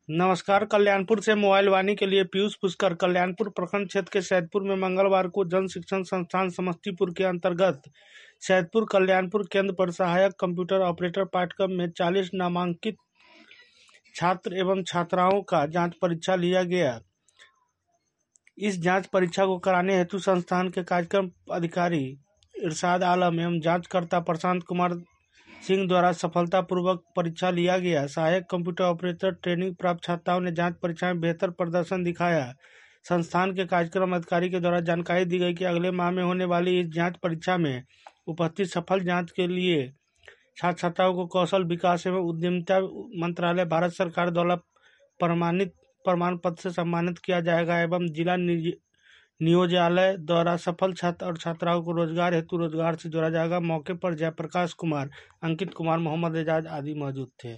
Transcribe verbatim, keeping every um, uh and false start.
नमस्कार। कल्याणपुर से मोबाइल वाणी के लिए पीयूष पुष्कर। कल्याणपुर प्रखंड क्षेत्र के सैदपुर में मंगलवार को जन शिक्षण संस्थान समस्तीपुर के अंतर्गत सैदपुर कल्याणपुर केंद्र पर सहायक कंप्यूटर ऑपरेटर पाठ्यक्रम में चालीस नामांकित छात्र एवं छात्राओं का जांच परीक्षा लिया गया। इस जांच परीक्षा को कराने हेतु संस्थान के कार्यक्रम अधिकारी इरशाद आलम एवं जांचकर्ता प्रशांत कुमार सिंह द्वारा सफलतापूर्वक परीक्षा लिया गया। सहायक कंप्यूटर ऑपरेटर ट्रेनिंग प्राप्त छात्राओं ने जांच परीक्षा में बेहतर प्रदर्शन दिखाया। संस्थान के कार्यक्रम अधिकारी के द्वारा जानकारी दी गई कि अगले माह में होने वाली इस जांच परीक्षा में उपस्थित सफल जांच के लिए छात्र छात्राओं को कौशल विकास एवं उद्यमिता मंत्रालय भारत सरकार द्वारा प्रमाणित प्रमाण पत्र से सम्मानित किया जाएगा एवं जिला नियोजनालय द्वारा सफल छात्र और छात्राओं को रोजगार हेतु रोजगार से जोड़ा जाएगा। मौके पर जयप्रकाश कुमार, अंकित कुमार, मोहम्मद एजाज आदि मौजूद थे।